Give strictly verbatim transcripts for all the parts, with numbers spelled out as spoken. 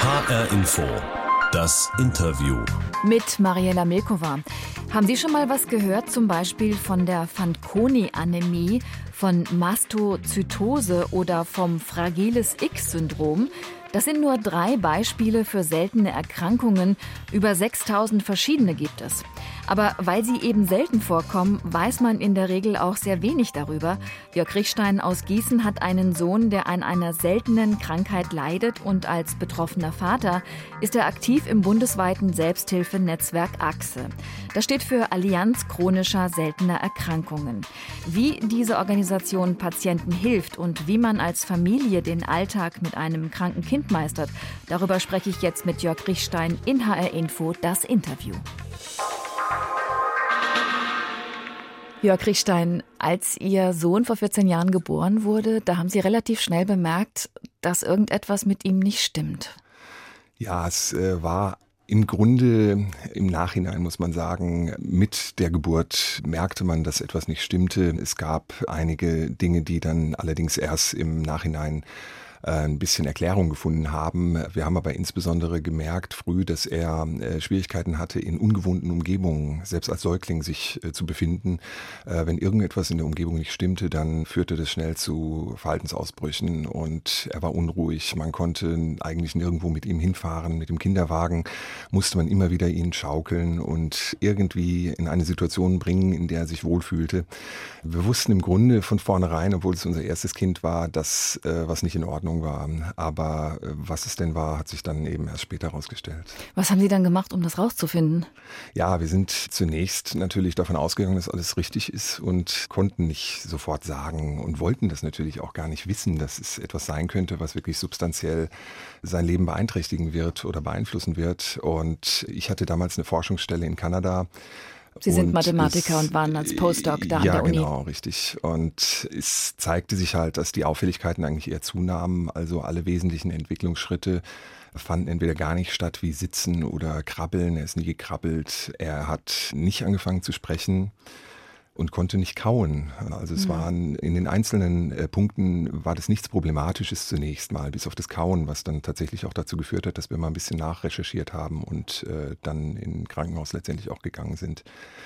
H R Info, das Interview. Mit Mariella Milkova. Haben Sie schon mal was gehört, zum Beispiel von der Fanconi-Anämie, von Mastozytose oder vom Fragiles X-Syndrom? Das sind nur drei Beispiele für seltene Erkrankungen. Über sechstausend verschiedene gibt es. Aber weil sie eben selten vorkommen, weiß man in der Regel auch sehr wenig darüber. Jörg Richstein aus Gießen hat einen Sohn, der an einer seltenen Krankheit leidet, und als betroffener Vater ist er aktiv im bundesweiten Selbsthilfenetzwerk AXE. Das steht für Allianz chronischer seltener Erkrankungen. Wie diese Organisation Patienten hilft und wie man als Familie den Alltag mit einem kranken Kind meistert, darüber spreche ich jetzt mit Jörg Richstein in H R Info, das Interview. Jörg Richstein, als Ihr Sohn vor vierzehn Jahren geboren wurde, da haben Sie relativ schnell bemerkt, dass irgendetwas mit ihm nicht stimmt. Ja, es äh, war im Grunde im Nachhinein, muss man sagen, mit der Geburt merkte man, dass etwas nicht stimmte. Es gab einige Dinge, die dann allerdings erst im Nachhinein ein bisschen Erklärung gefunden haben. Wir haben aber insbesondere gemerkt früh, dass er äh, Schwierigkeiten hatte, in ungewohnten Umgebungen, selbst als Säugling, sich äh, zu befinden. Äh, wenn irgendetwas in der Umgebung nicht stimmte, dann führte das schnell zu Verhaltensausbrüchen und er war unruhig. Man konnte eigentlich nirgendwo mit ihm hinfahren. Mit dem Kinderwagen musste man immer wieder ihn schaukeln und irgendwie in eine Situation bringen, in der er sich wohlfühlte. Wir wussten im Grunde von vornherein, obwohl es unser erstes Kind war, dass äh, was nicht in Ordnung war. Aber was es denn war, hat sich dann eben erst später herausgestellt. Was haben Sie dann gemacht, um das rauszufinden? Ja, wir sind zunächst natürlich davon ausgegangen, dass alles richtig ist und konnten nicht sofort sagen und wollten das natürlich auch gar nicht wissen, dass es etwas sein könnte, was wirklich substanziell sein Leben beeinträchtigen wird oder beeinflussen wird. Und ich hatte damals eine Forschungsstelle in Kanada. Sie sind und Mathematiker es, und waren als Postdoc da ja, an der Uni. Ja, genau, richtig. Und es zeigte sich halt, dass die Auffälligkeiten eigentlich eher zunahmen. Also alle wesentlichen Entwicklungsschritte fanden entweder gar nicht statt, wie Sitzen oder Krabbeln. Er ist nie gekrabbelt. Er hat nicht angefangen zu sprechen und konnte nicht kauen. Also es mhm. waren in den einzelnen äh, Punkten war das nichts Problematisches zunächst mal, bis auf das Kauen, was dann tatsächlich auch dazu geführt hat, dass wir mal ein bisschen nachrecherchiert haben und äh, dann in Krankenhaus letztendlich auch gegangen sind.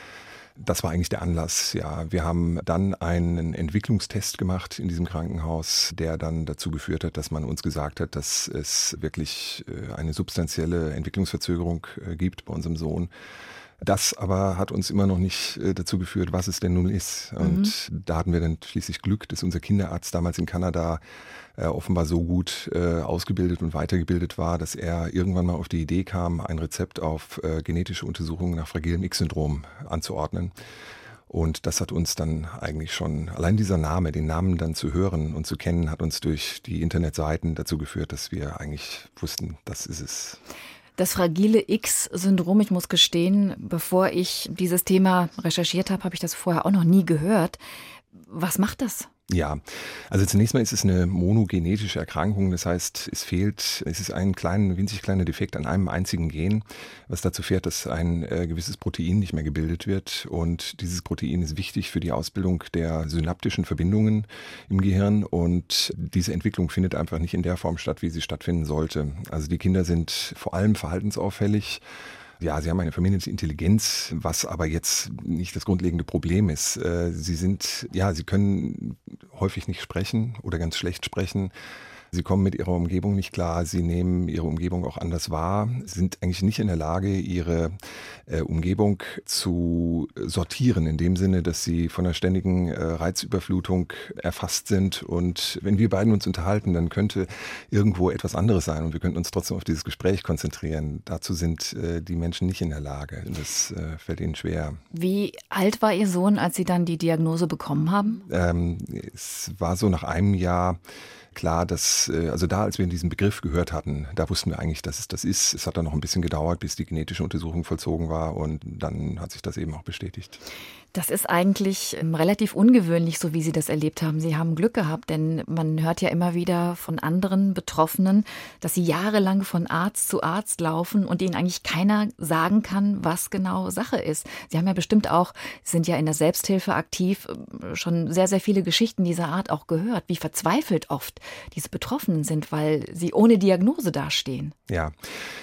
Das war eigentlich der Anlass, ja. Wir haben dann einen Entwicklungstest gemacht in diesem Krankenhaus, der dann dazu geführt hat, dass man uns gesagt hat, dass es wirklich äh, eine substanzielle Entwicklungsverzögerung äh, gibt bei unserem Sohn. Das aber hat uns immer noch nicht äh, dazu geführt, was es denn nun ist. Und mhm. da hatten wir dann schließlich Glück, dass unser Kinderarzt damals in Kanada äh, offenbar so gut äh, ausgebildet und weitergebildet war, dass er irgendwann mal auf die Idee kam, ein Rezept auf äh, genetische Untersuchungen nach Fragilem X-Syndrom anzuordnen. Und das hat uns dann eigentlich schon, allein dieser Name, den Namen dann zu hören und zu kennen, hat uns durch die Internetseiten dazu geführt, dass wir eigentlich wussten, das ist es. Das Fragile X-Syndrom, ich muss gestehen, bevor ich dieses Thema recherchiert habe, habe ich das vorher auch noch nie gehört. Was macht das? Ja, also zunächst mal ist es eine monogenetische Erkrankung. Das heißt, es fehlt, es ist ein kleiner, winzig kleiner Defekt an einem einzigen Gen, was dazu führt, dass ein äh, gewisses Protein nicht mehr gebildet wird. Und dieses Protein ist wichtig für die Ausbildung der synaptischen Verbindungen im Gehirn. Und diese Entwicklung findet einfach nicht in der Form statt, wie sie stattfinden sollte. Also die Kinder sind vor allem verhaltensauffällig. Ja, sie haben eine verminderte Intelligenz, was aber jetzt nicht das grundlegende Problem ist. Sie sind, ja, sie können häufig nicht sprechen oder ganz schlecht sprechen. Sie kommen mit ihrer Umgebung nicht klar, sie nehmen ihre Umgebung auch anders wahr, sind eigentlich nicht in der Lage, ihre äh, Umgebung zu sortieren, in dem Sinne, dass sie von einer ständigen äh, Reizüberflutung erfasst sind. Und wenn wir beiden uns unterhalten, dann könnte irgendwo etwas anderes sein und wir könnten uns trotzdem auf dieses Gespräch konzentrieren. Dazu sind äh, die Menschen nicht in der Lage. Das äh, fällt ihnen schwer. Wie alt war Ihr Sohn, als Sie dann die Diagnose bekommen haben? Ähm, es war so nach einem Jahr klar, dass, also da, als wir diesen Begriff gehört hatten, da wussten wir eigentlich, dass es das ist. Es hat dann noch ein bisschen gedauert, bis die genetische Untersuchung vollzogen war und dann hat sich das eben auch bestätigt. Das ist eigentlich relativ ungewöhnlich, so wie Sie das erlebt haben. Sie haben Glück gehabt, denn man hört ja immer wieder von anderen Betroffenen, dass sie jahrelang von Arzt zu Arzt laufen und ihnen eigentlich keiner sagen kann, was genau Sache ist. Sie haben ja bestimmt auch, Sie sind ja in der Selbsthilfe aktiv, schon sehr, sehr viele Geschichten dieser Art auch gehört, wie verzweifelt oft diese Betroffenen sind, weil sie ohne Diagnose dastehen. Ja.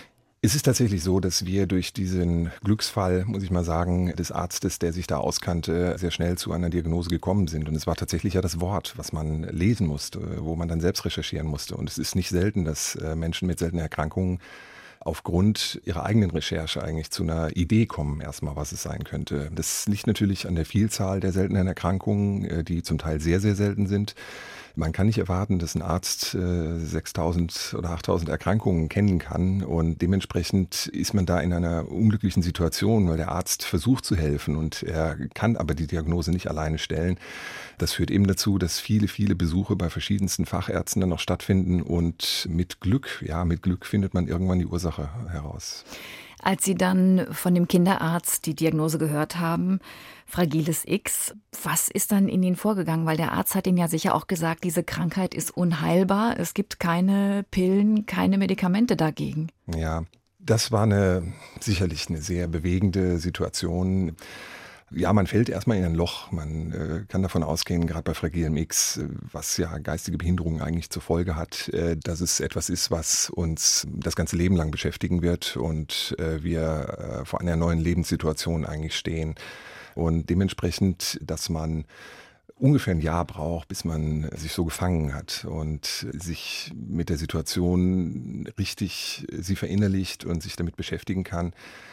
Es ist tatsächlich so, dass wir durch diesen Glücksfall, muss ich mal sagen, des Arztes, der sich da auskannte, sehr schnell zu einer Diagnose gekommen sind. Und es war tatsächlich ja das Wort, was man lesen musste, wo man dann selbst recherchieren musste. Und es ist nicht selten, dass Menschen mit seltenen Erkrankungen aufgrund ihrer eigenen Recherche eigentlich zu einer Idee kommen, erstmal, was es sein könnte. Das liegt natürlich an der Vielzahl der seltenen Erkrankungen, die zum Teil sehr, sehr selten sind. Man kann nicht erwarten, dass ein Arzt äh, sechstausend oder achttausend Erkrankungen kennen kann und dementsprechend ist man da in einer unglücklichen Situation, weil der Arzt versucht zu helfen und er kann aber die Diagnose nicht alleine stellen. Das führt eben dazu, dass viele, viele Besuche bei verschiedensten Fachärzten dann noch stattfinden und mit Glück, ja, mit Glück findet man irgendwann die Ursache heraus. Als Sie dann von dem Kinderarzt die Diagnose gehört haben, Fragiles X, was ist dann in Ihnen vorgegangen? Weil der Arzt hat Ihnen ja sicher auch gesagt, diese Krankheit ist unheilbar. Es gibt keine Pillen, keine Medikamente dagegen. Ja, das war eine sicherlich eine sehr bewegende Situation. Ja, man fällt erstmal in ein Loch. Man äh, kann davon ausgehen, gerade bei Fragilem X, was ja geistige Behinderungen eigentlich zur Folge hat, äh, dass es etwas ist, was uns das ganze Leben lang beschäftigen wird und äh, wir äh, vor einer neuen Lebenssituation eigentlich stehen. Und dementsprechend, dass man ungefähr ein Jahr braucht, bis man sich so gefangen hat und sich mit der Situation richtig sie verinnerlicht und sich damit beschäftigen kann.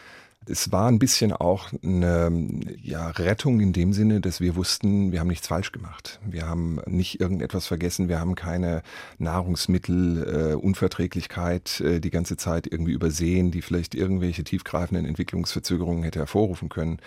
Es war ein bisschen auch eine ja, Rettung in dem Sinne, dass wir wussten, wir haben nichts falsch gemacht. Wir haben nicht irgendetwas vergessen, wir haben keine Nahrungsmittelunverträglichkeit äh, äh, die ganze Zeit irgendwie übersehen, die vielleicht irgendwelche tiefgreifenden Entwicklungsverzögerungen hätte hervorrufen können.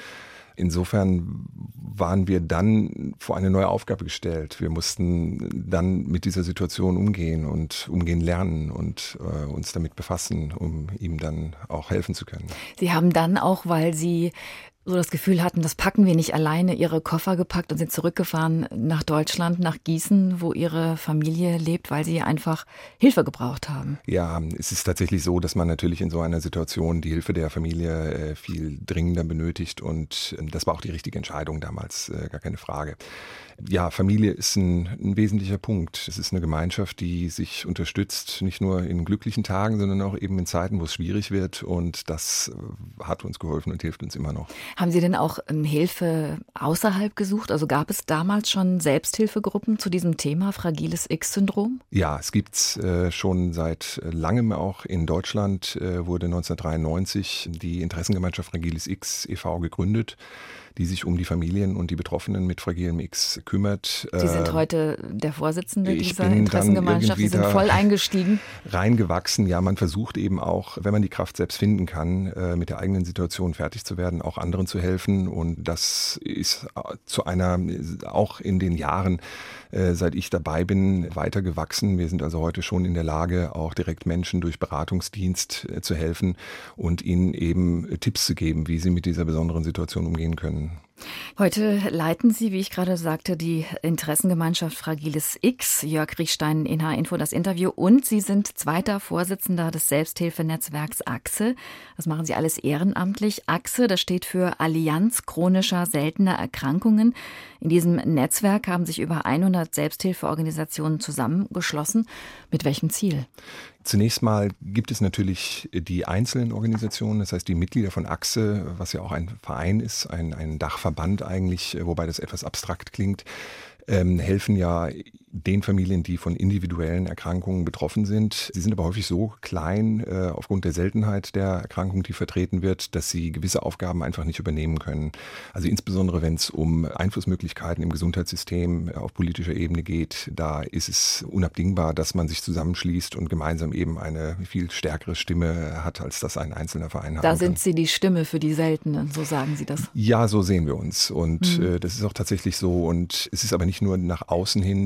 Insofern waren wir dann vor eine neue Aufgabe gestellt. Wir mussten dann mit dieser Situation umgehen und umgehen lernen und äh, uns damit befassen, um ihm dann auch helfen zu können. Sie haben dann auch, weil Sie so das Gefühl hatten, das packen wir nicht alleine, Ihre Koffer gepackt und sind zurückgefahren nach Deutschland, nach Gießen, wo Ihre Familie lebt, weil Sie einfach Hilfe gebraucht haben. Ja, es ist tatsächlich so, dass man natürlich in so einer Situation die Hilfe der Familie viel dringender benötigt und das war auch die richtige Entscheidung damals, gar keine Frage. Ja, Familie ist ein, ein wesentlicher Punkt. Es ist eine Gemeinschaft, die sich unterstützt, nicht nur in glücklichen Tagen, sondern auch eben in Zeiten, wo es schwierig wird. Und das hat uns geholfen und hilft uns immer noch. Haben Sie denn auch Hilfe außerhalb gesucht? Also gab es damals schon Selbsthilfegruppen zu diesem Thema Fragiles X-Syndrom? Ja, es gibt es äh, schon seit langem auch in Deutschland. Äh, wurde neunzehnhundertdreiundneunzig die Interessengemeinschaft Fragiles X e V gegründet, die sich um die Familien und die Betroffenen mit Fragilem X kümmert. Sie sind heute der Vorsitzende dieser Interessengemeinschaft, Sie sind voll eingestiegen. Reingewachsen, ja, man versucht eben auch, wenn man die Kraft selbst finden kann, mit der eigenen Situation fertig zu werden, auch anderen zu helfen und das ist zu einer, auch in den Jahren, seit ich dabei bin, weiter gewachsen. Wir sind also heute schon in der Lage, auch direkt Menschen durch Beratungsdienst zu helfen und ihnen eben Tipps zu geben, wie sie mit dieser besonderen Situation umgehen können. Heute leiten Sie, wie ich gerade sagte, die Interessengemeinschaft Fragiles X. Jörg Riechstein in H-Info das Interview. Und Sie sind zweiter Vorsitzender des Selbsthilfenetzwerks AXE. Das machen Sie alles ehrenamtlich. AXE, das steht für Allianz chronischer seltener Erkrankungen. In diesem Netzwerk haben sich über hundert Selbsthilfeorganisationen zusammengeschlossen. Mit welchem Ziel? Zunächst mal gibt es natürlich die einzelnen Organisationen, das heißt die Mitglieder von AXE, was ja auch ein Verein ist, ein, ein Dachverband eigentlich, wobei das etwas abstrakt klingt, ähm, helfen ja den Familien, die von individuellen Erkrankungen betroffen sind. Sie sind aber häufig so klein äh, aufgrund der Seltenheit der Erkrankung, die vertreten wird, dass sie gewisse Aufgaben einfach nicht übernehmen können. Also insbesondere, wenn es um Einflussmöglichkeiten im Gesundheitssystem auf politischer Ebene geht, da ist es unabdingbar, dass man sich zusammenschließt und gemeinsam eben eine viel stärkere Stimme hat, als das ein einzelner Verein hat. Da sind Sie die Stimme für die Seltenen, so sagen Sie das? Ja, so sehen wir uns und mhm. äh, das ist auch tatsächlich so und es ist aber nicht nur nach außen hin die einzelne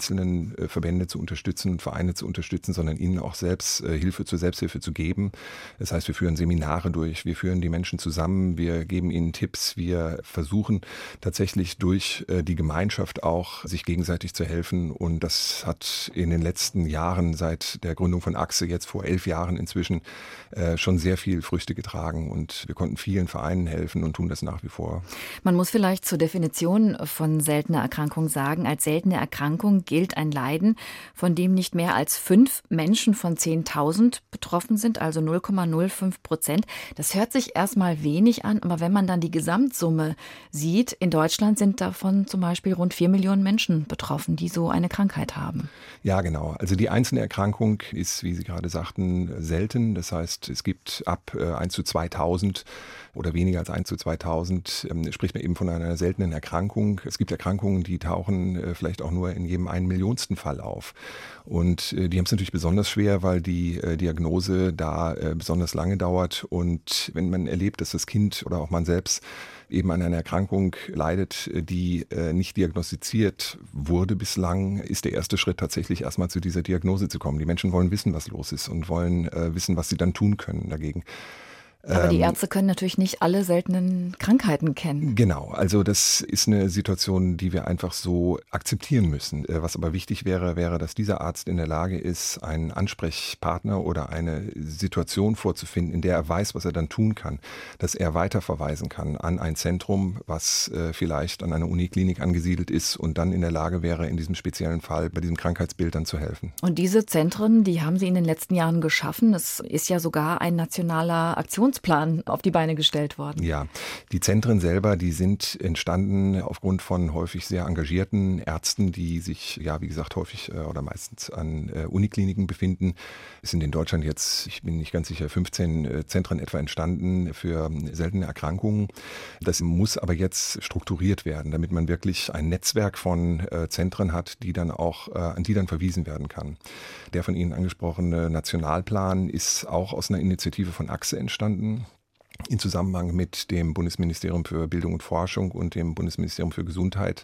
einzelnen Verbände zu unterstützen und Vereine zu unterstützen, sondern ihnen auch selbst Hilfe zur Selbsthilfe zu geben. Das heißt, wir führen Seminare durch, wir führen die Menschen zusammen, wir geben ihnen Tipps, wir versuchen tatsächlich durch die Gemeinschaft auch sich gegenseitig zu helfen. Und das hat in den letzten Jahren, seit der Gründung von Achse, jetzt vor elf Jahren inzwischen, schon sehr viel Früchte getragen. Und wir konnten vielen Vereinen helfen und tun das nach wie vor. Man muss vielleicht zur Definition von seltener Erkrankung sagen, als seltene Erkrankung gilt ein Leiden, von dem nicht mehr als fünf Menschen von zehntausend betroffen sind, also null Komma null fünf Prozent. Das hört sich erstmal wenig an, aber wenn man dann die Gesamtsumme sieht, in Deutschland sind davon zum Beispiel rund vier Millionen Menschen betroffen, die so eine Krankheit haben. Ja, genau. Also die einzelne Erkrankung ist, wie Sie gerade sagten, selten. Das heißt, es gibt ab eins zu zweitausend oder weniger als eins zu zweitausend, ähm, spricht man eben von einer seltenen Erkrankung. Es gibt Erkrankungen, die tauchen äh, vielleicht auch nur in jedem einen Millionsten Fall auf. Und äh, die haben es natürlich besonders schwer, weil die äh, Diagnose da äh, besonders lange dauert. Und wenn man erlebt, dass das Kind oder auch man selbst eben an einer Erkrankung leidet, die äh, nicht diagnostiziert wurde bislang, ist der erste Schritt tatsächlich erstmal zu dieser Diagnose zu kommen. Die Menschen wollen wissen, was los ist und wollen äh, wissen, was sie dann tun können dagegen. Aber die Ärzte können natürlich nicht alle seltenen Krankheiten kennen. Genau, also das ist eine Situation, die wir einfach so akzeptieren müssen. Was aber wichtig wäre, wäre, dass dieser Arzt in der Lage ist, einen Ansprechpartner oder eine Situation vorzufinden, in der er weiß, was er dann tun kann, dass er weiterverweisen kann an ein Zentrum, was vielleicht an einer Uniklinik angesiedelt ist und dann in der Lage wäre, in diesem speziellen Fall bei diesem Krankheitsbild dann zu helfen. Und diese Zentren, die haben Sie in den letzten Jahren geschaffen. Es ist ja sogar ein nationaler Aktionsplan auf die Beine gestellt worden. Ja, die Zentren selber, die sind entstanden aufgrund von häufig sehr engagierten Ärzten, die sich, ja, wie gesagt, häufig oder meistens an Unikliniken befinden. Es sind in Deutschland jetzt, ich bin nicht ganz sicher, fünfzehn Zentren etwa entstanden für seltene Erkrankungen. Das muss aber jetzt strukturiert werden, damit man wirklich ein Netzwerk von Zentren hat, die dann auch, an die dann verwiesen werden kann. Der von Ihnen angesprochene Nationalplan ist auch aus einer Initiative von Achse entstanden, in Zusammenhang mit dem Bundesministerium für Bildung und Forschung und dem Bundesministerium für Gesundheit,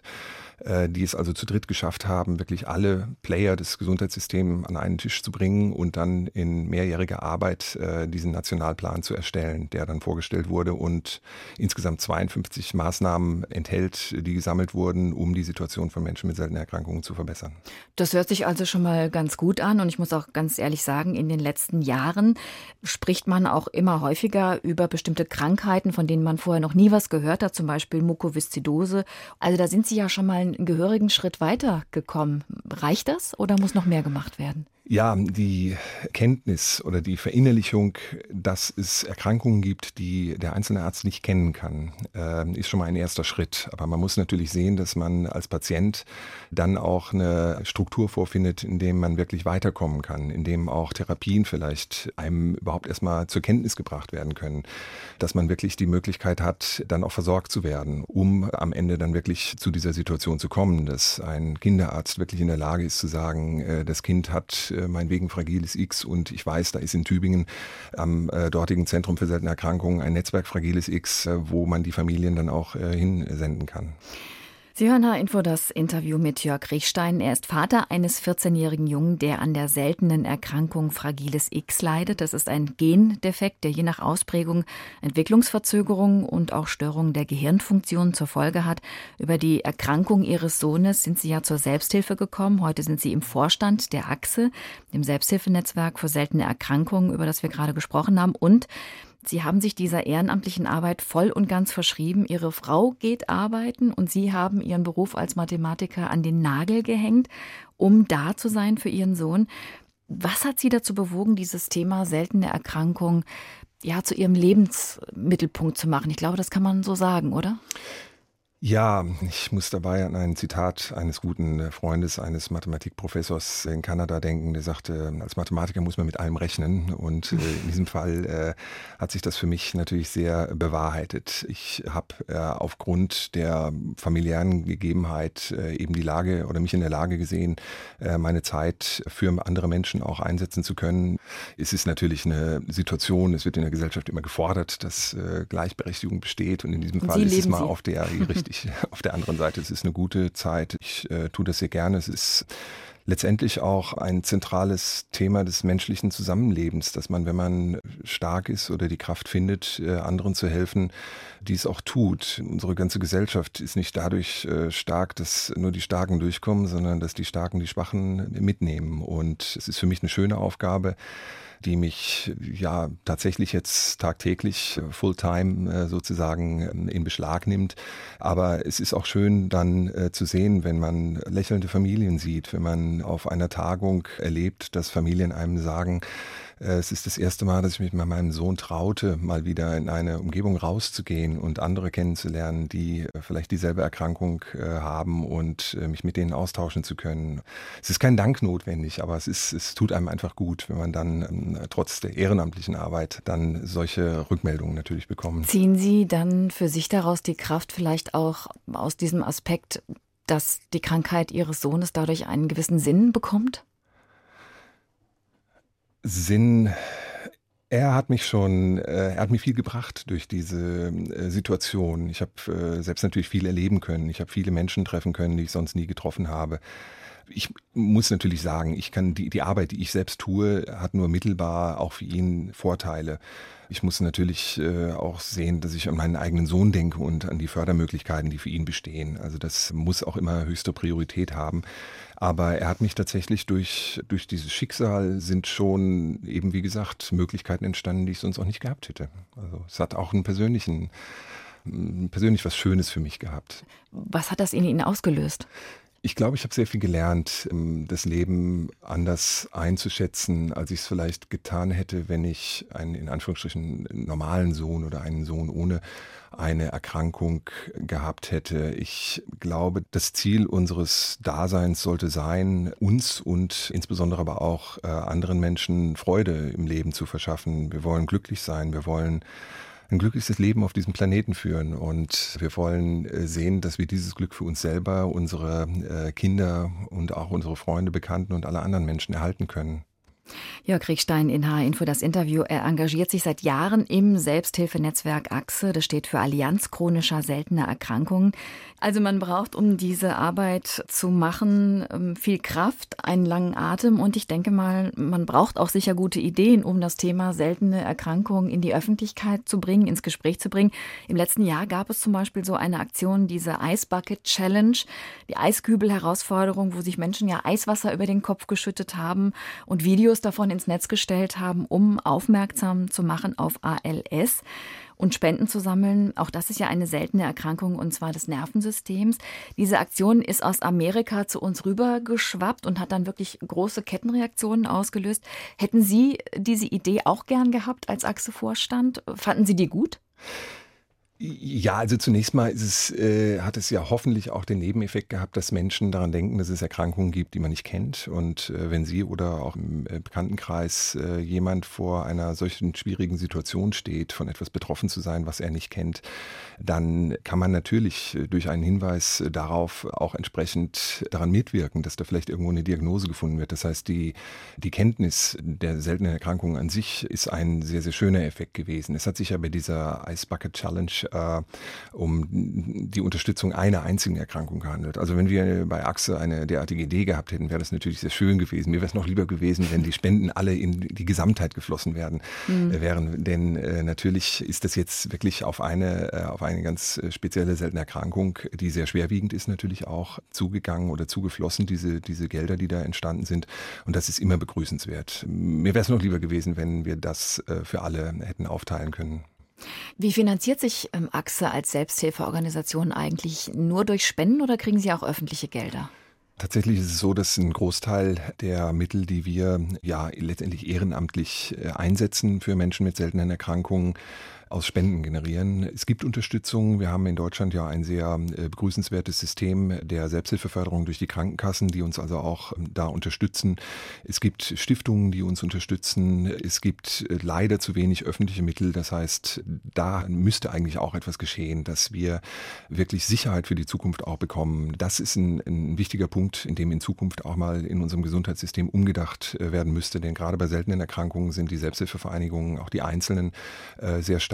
die es also zu dritt geschafft haben, wirklich alle Player des Gesundheitssystems an einen Tisch zu bringen und dann in mehrjähriger Arbeit diesen Nationalplan zu erstellen, der dann vorgestellt wurde und insgesamt zweiundfünfzig Maßnahmen enthält, die gesammelt wurden, um die Situation von Menschen mit seltenen Erkrankungen zu verbessern. Das hört sich also schon mal ganz gut an und ich muss auch ganz ehrlich sagen, in den letzten Jahren spricht man auch immer häufiger über bestimmte Krankheiten, von denen man vorher noch nie was gehört hat, zum Beispiel Mukoviszidose. Also da sind Sie ja schon mal einen gehörigen Schritt weiter gekommen. Reicht das oder muss noch mehr gemacht werden? Ja, die Kenntnis oder die Verinnerlichung, dass es Erkrankungen gibt, die der einzelne Arzt nicht kennen kann, ist schon mal ein erster Schritt. Aber man muss natürlich sehen, dass man als Patient dann auch eine Struktur vorfindet, in dem man wirklich weiterkommen kann, in dem auch Therapien vielleicht einem überhaupt erstmal zur Kenntnis gebracht werden können, dass man wirklich die Möglichkeit hat, dann auch versorgt zu werden, um am Ende dann wirklich zu dieser Situation zu kommen, dass ein Kinderarzt wirklich in der Lage ist zu sagen, das Kind hat meinetwegen Fragiles X und ich weiß, da ist in Tübingen am äh, dortigen Zentrum für seltene Erkrankungen ein Netzwerk Fragiles X, äh, wo man die Familien dann auch äh, hinsenden kann. Sie hören H-Info das Interview mit Jörg Riechstein. Er ist Vater eines vierzehnjährigen Jungen, der an der seltenen Erkrankung Fragiles X leidet. Das ist ein Gendefekt, der je nach Ausprägung Entwicklungsverzögerungen und auch Störungen der Gehirnfunktion zur Folge hat. Über die Erkrankung Ihres Sohnes sind Sie ja zur Selbsthilfe gekommen. Heute sind Sie im Vorstand der Achse, dem Selbsthilfenetzwerk für seltene Erkrankungen, über das wir gerade gesprochen haben. Und Sie haben sich dieser ehrenamtlichen Arbeit voll und ganz verschrieben. Ihre Frau geht arbeiten und Sie haben Ihren Beruf als Mathematiker an den Nagel gehängt, um da zu sein für Ihren Sohn. Was hat Sie dazu bewogen, dieses Thema seltene Erkrankung ja zu Ihrem Lebensmittelpunkt zu machen? Ich glaube, das kann man so sagen, oder? Ja, ich muss dabei an ein Zitat eines guten Freundes, eines Mathematikprofessors in Kanada denken, der sagte, als Mathematiker muss man mit allem rechnen und äh, in diesem Fall äh, hat sich das für mich natürlich sehr bewahrheitet. Ich habe äh, aufgrund der familiären Gegebenheit äh, eben die Lage oder mich in der Lage gesehen, äh, meine Zeit für andere Menschen auch einsetzen zu können. Es ist natürlich eine Situation, es wird in der Gesellschaft immer gefordert, dass äh, Gleichberechtigung besteht und in diesem und Fall ist es mal sie. auf der, richtig, Ich, auf der anderen Seite, es ist eine gute Zeit. Ich äh, tue das sehr gerne. Es ist letztendlich auch ein zentrales Thema des menschlichen Zusammenlebens, dass man, wenn man stark ist oder die Kraft findet, äh, anderen zu helfen, dies auch tut. Unsere ganze Gesellschaft ist nicht dadurch äh, stark, dass nur die Starken durchkommen, sondern dass die Starken die Schwachen mitnehmen. Und es ist für mich eine schöne Aufgabe, die mich ja tatsächlich jetzt tagtäglich Fulltime äh, sozusagen in Beschlag nimmt. Aber es ist auch schön dann äh, zu sehen, wenn man lächelnde Familien sieht, wenn man auf einer Tagung erlebt, dass Familien einem sagen, äh, es ist das erste Mal, dass ich mich mit meinem Sohn traute, mal wieder in eine Umgebung rauszugehen und andere kennenzulernen, die äh, vielleicht dieselbe Erkrankung äh, haben und äh, mich mit denen austauschen zu können. Es ist kein Dank notwendig, aber es ist, es tut einem einfach gut, wenn man dann ähm, trotz der ehrenamtlichen Arbeit dann solche Rückmeldungen natürlich bekommt. Ziehen Sie dann für sich daraus die Kraft vielleicht auch aus diesem Aspekt, dass die Krankheit Ihres Sohnes dadurch einen gewissen Sinn bekommt? Sinn, er hat mich schon, äh, er hat mir viel gebracht durch diese äh, Situation. Ich habe äh, selbst natürlich viel erleben können. Ich habe viele Menschen treffen können, die ich sonst nie getroffen habe. Ich muss natürlich sagen, ich kann die, die Arbeit, die ich selbst tue, hat nur mittelbar auch für ihn Vorteile. Ich muss natürlich äh, auch sehen, dass ich an meinen eigenen Sohn denke und an die Fördermöglichkeiten, die für ihn bestehen. Also das muss auch immer höchste Priorität haben. Aber er hat mich tatsächlich durch, durch dieses Schicksal sind schon eben, wie gesagt, Möglichkeiten entstanden, die ich sonst auch nicht gehabt hätte. Also es hat auch einen persönlichen, persönlich was Schönes für mich gehabt. Was hat das in Ihnen ausgelöst? Ich glaube, ich habe sehr viel gelernt, das Leben anders einzuschätzen, als ich es vielleicht getan hätte, wenn ich einen in Anführungsstrichen normalen Sohn oder einen Sohn ohne eine Erkrankung gehabt hätte. Ich glaube, das Ziel unseres Daseins sollte sein, uns und insbesondere aber auch äh, anderen Menschen Freude im Leben zu verschaffen. Wir wollen glücklich sein, wir wollen ein glückliches Leben auf diesem Planeten führen und wir wollen sehen, dass wir dieses Glück für uns selber, unsere äh, Kinder und auch unsere Freunde, Bekannten und alle anderen Menschen erhalten können. Jörg Kriechstein in H R-Info das Interview. Er engagiert sich seit Jahren im Selbsthilfenetzwerk AXE. Das steht für Allianz chronischer seltener Erkrankungen. Also man braucht, um diese Arbeit zu machen, viel Kraft, einen langen Atem und ich denke mal, man braucht auch sicher gute Ideen, um das Thema seltene Erkrankungen in die Öffentlichkeit zu bringen, ins Gespräch zu bringen. Im letzten Jahr gab es zum Beispiel so eine Aktion, diese Ice Bucket Challenge, die Eiskübel-Herausforderung, wo sich Menschen ja Eiswasser über den Kopf geschüttet haben und Videos davon ins Netz gestellt haben, um aufmerksam zu machen auf A L S und Spenden zu sammeln. Auch das ist ja eine seltene Erkrankung, und zwar des Nervensystems. Diese Aktion ist aus Amerika zu uns rübergeschwappt und hat dann wirklich große Kettenreaktionen ausgelöst. Hätten Sie diese Idee auch gern gehabt als AXE-Vorstand? Fanden Sie die gut? Ja, also zunächst mal ist es, äh, hat es ja hoffentlich auch den Nebeneffekt gehabt, dass Menschen daran denken, dass es Erkrankungen gibt, die man nicht kennt. Und äh, wenn Sie oder auch im äh, Bekanntenkreis äh, jemand vor einer solchen schwierigen Situation steht, von etwas betroffen zu sein, was er nicht kennt, dann kann man natürlich äh, durch einen Hinweis äh, darauf auch entsprechend daran mitwirken, dass da vielleicht irgendwo eine Diagnose gefunden wird. Das heißt, die, die Kenntnis der seltenen Erkrankungen an sich ist ein sehr, sehr schöner Effekt gewesen. Es hat sich ja bei dieser Ice Bucket Challenge um die Unterstützung einer einzigen Erkrankung gehandelt. Also wenn wir bei AXE eine derartige Idee gehabt hätten, wäre das natürlich sehr schön gewesen. Mir wäre es noch lieber gewesen, wenn die Spenden alle in die Gesamtheit geflossen werden, mhm. wären. Denn äh, natürlich ist das jetzt wirklich auf eine, äh, auf eine ganz spezielle seltene Erkrankung, die sehr schwerwiegend ist, natürlich auch zugegangen oder zugeflossen, diese, diese Gelder, die da entstanden sind. Und das ist immer begrüßenswert. Mir wäre es noch lieber gewesen, wenn wir das äh, für alle hätten aufteilen können. Wie finanziert sich ähm, AXE als Selbsthilfeorganisation eigentlich? Nur durch Spenden oder kriegen Sie auch öffentliche Gelder? Tatsächlich ist es so, dass ein Großteil der Mittel, die wir ja letztendlich ehrenamtlich einsetzen für Menschen mit seltenen Erkrankungen, aus Spenden generieren. Es gibt Unterstützung. Wir haben in Deutschland ja ein sehr äh, begrüßenswertes System der Selbsthilfeförderung durch die Krankenkassen, die uns also auch ähm, da unterstützen. Es gibt Stiftungen, die uns unterstützen. Es gibt äh, leider zu wenig öffentliche Mittel. Das heißt, da müsste eigentlich auch etwas geschehen, dass wir wirklich Sicherheit für die Zukunft auch bekommen. Das ist ein, ein wichtiger Punkt, in dem in Zukunft auch mal in unserem Gesundheitssystem umgedacht äh, werden müsste. Denn gerade bei seltenen Erkrankungen sind die Selbsthilfevereinigungen, auch die Einzelnen, äh, sehr stark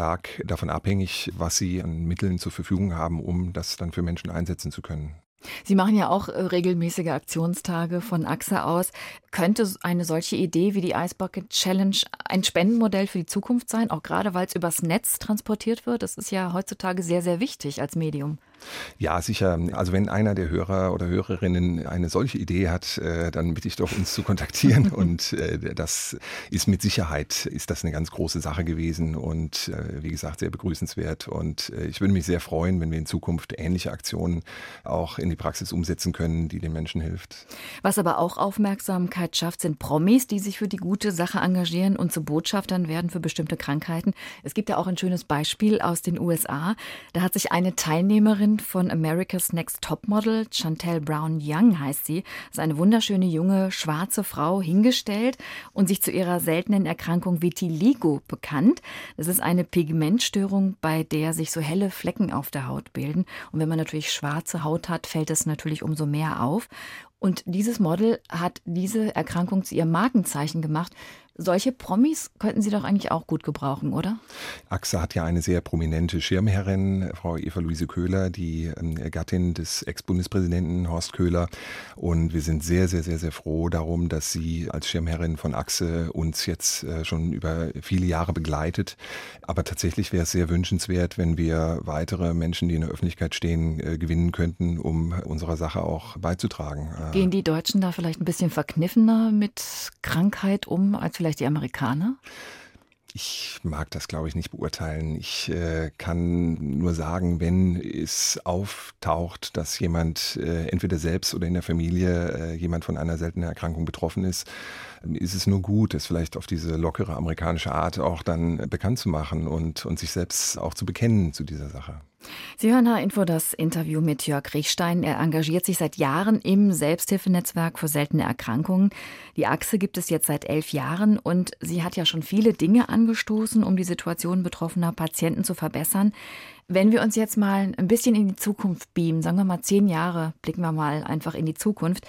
stark davon abhängig, was sie an Mitteln zur Verfügung haben, um das dann für Menschen einsetzen zu können. Sie machen ja auch äh, regelmäßige Aktionstage von A X A aus. Könnte eine solche Idee wie die Ice Bucket Challenge ein Spendenmodell für die Zukunft sein, auch gerade weil es übers Netz transportiert wird? Das ist ja heutzutage sehr, sehr wichtig als Medium. Ja, sicher. Also wenn einer der Hörer oder Hörerinnen eine solche Idee hat, äh, dann bitte ich doch, uns zu kontaktieren. Und äh, das ist mit Sicherheit, ist das eine ganz große Sache gewesen und äh, wie gesagt, sehr begrüßenswert. Und äh, ich würde mich sehr freuen, wenn wir in Zukunft ähnliche Aktionen auch in die Praxis umsetzen können, die den Menschen hilft. Was aber auch Aufmerksamkeit schafft, sind Promis, die sich für die gute Sache engagieren und zu Botschaftern werden für bestimmte Krankheiten. Es gibt ja auch ein schönes Beispiel aus den U S A. Da hat sich eine Teilnehmerin von America's Next Topmodel, Chantel Brown Young heißt sie, ist eine wunderschöne junge schwarze Frau, hingestellt und sich zu ihrer seltenen Erkrankung Vitiligo bekannt. Das ist eine Pigmentstörung, bei der sich so helle Flecken auf der Haut bilden. Und wenn man natürlich schwarze Haut hat, fällt es natürlich umso mehr auf. Und dieses Model hat diese Erkrankung zu ihrem Markenzeichen gemacht. Solche Promis könnten Sie doch eigentlich auch gut gebrauchen, oder? A X A hat ja eine sehr prominente Schirmherrin, Frau Eva-Luise Köhler, die Gattin des Ex-Bundespräsidenten Horst Köhler. Und wir sind sehr, sehr, sehr, sehr froh darum, dass sie als Schirmherrin von A X A uns jetzt schon über viele Jahre begleitet. Aber tatsächlich wäre es sehr wünschenswert, wenn wir weitere Menschen, die in der Öffentlichkeit stehen, gewinnen könnten, um unserer Sache auch beizutragen. Gehen die Deutschen da vielleicht ein bisschen verkniffener mit Krankheit um als vielleicht die Amerikaner? Ich mag das, glaube ich, nicht beurteilen. Ich äh, kann nur sagen, wenn es auftaucht, dass jemand äh, entweder selbst oder in der Familie äh, jemand von einer seltenen Erkrankung betroffen ist, ist es nur gut, es vielleicht auf diese lockere amerikanische Art auch dann bekannt zu machen und, und sich selbst auch zu bekennen zu dieser Sache. Sie hören H-Info das Interview mit Jörg Riechstein. Er engagiert sich seit Jahren im Selbsthilfenetzwerk für seltene Erkrankungen. Die A X A gibt es jetzt seit elf Jahren und sie hat ja schon viele Dinge angestoßen, um die Situation betroffener Patienten zu verbessern. Wenn wir uns jetzt mal ein bisschen in die Zukunft beamen, sagen wir mal zehn Jahre, blicken wir mal einfach in die Zukunft.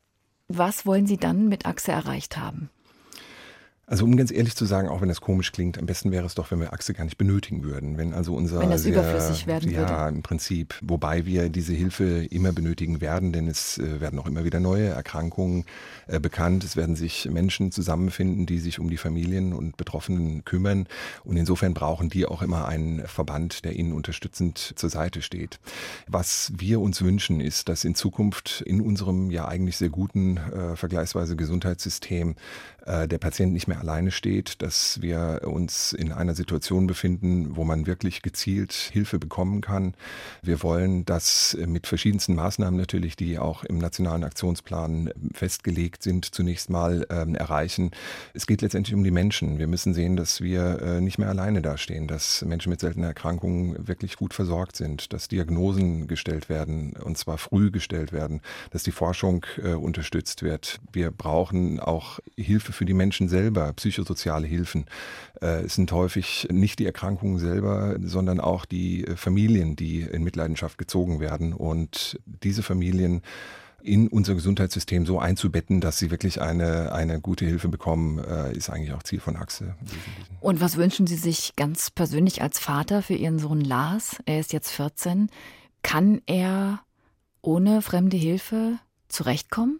Was wollen Sie dann mit A X A erreicht haben? Also um ganz ehrlich zu sagen, auch wenn das komisch klingt, am besten wäre es doch, wenn wir A X A gar nicht benötigen würden. Wenn also unser wenn das sehr, überflüssig werden ja, würde. Ja, im Prinzip. Wobei wir diese Hilfe immer benötigen werden, denn es äh, werden auch immer wieder neue Erkrankungen äh, bekannt. Es werden sich Menschen zusammenfinden, die sich um die Familien und Betroffenen kümmern. Und insofern brauchen die auch immer einen Verband, der ihnen unterstützend zur Seite steht. Was wir uns wünschen, ist, dass in Zukunft in unserem ja eigentlich sehr guten, äh, vergleichsweise Gesundheitssystem äh, der Patient nicht mehr alleine steht, dass wir uns in einer Situation befinden, wo man wirklich gezielt Hilfe bekommen kann. Wir wollen das mit verschiedensten Maßnahmen natürlich, die auch im nationalen Aktionsplan festgelegt sind, zunächst mal äh, erreichen. Es geht letztendlich um die Menschen. Wir müssen sehen, dass wir äh, nicht mehr alleine dastehen, dass Menschen mit seltenen Erkrankungen wirklich gut versorgt sind, dass Diagnosen gestellt werden und zwar früh gestellt werden, dass die Forschung äh, unterstützt wird. Wir brauchen auch Hilfe für die Menschen selber, psychosoziale Hilfen. Es sind häufig nicht die Erkrankungen selber, sondern auch die Familien, die in Mitleidenschaft gezogen werden. Und diese Familien in unser Gesundheitssystem so einzubetten, dass sie wirklich eine, eine gute Hilfe bekommen, ist eigentlich auch Ziel von A X A. Und was wünschen Sie sich ganz persönlich als Vater für Ihren Sohn Lars? Er ist jetzt vierzehn. Kann er ohne fremde Hilfe zurechtkommen?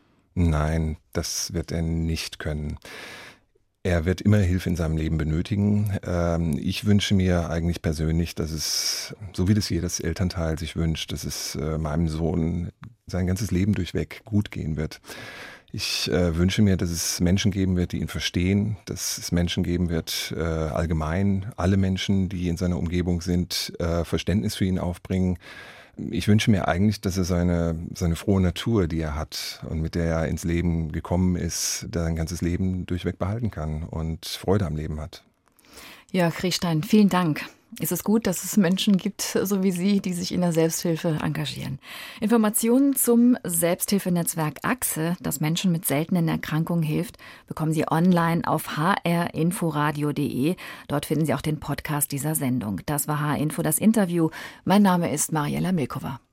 Nein, das wird er nicht können. Er wird immer Hilfe in seinem Leben benötigen. Ich wünsche mir eigentlich persönlich, dass es, so wie das jedes Elternteil sich wünscht, dass es meinem Sohn sein ganzes Leben durchweg gut gehen wird. Ich äh, wünsche mir, dass es Menschen geben wird, die ihn verstehen, dass es Menschen geben wird, äh, allgemein alle Menschen, die in seiner Umgebung sind, äh, Verständnis für ihn aufbringen. Ich wünsche mir eigentlich, dass er seine, seine frohe Natur, die er hat und mit der er ins Leben gekommen ist, sein ganzes Leben durchweg behalten kann und Freude am Leben hat. Jörg Riechstein, vielen Dank. Es ist gut, dass es Menschen gibt, so wie Sie, die sich in der Selbsthilfe engagieren. Informationen zum Selbsthilfenetzwerk A X A, das Menschen mit seltenen Erkrankungen hilft, bekommen Sie online auf h r inforadio punkt d e. Dort finden Sie auch den Podcast dieser Sendung. Das war H-Info, das Interview. Mein Name ist Mariella Milkova.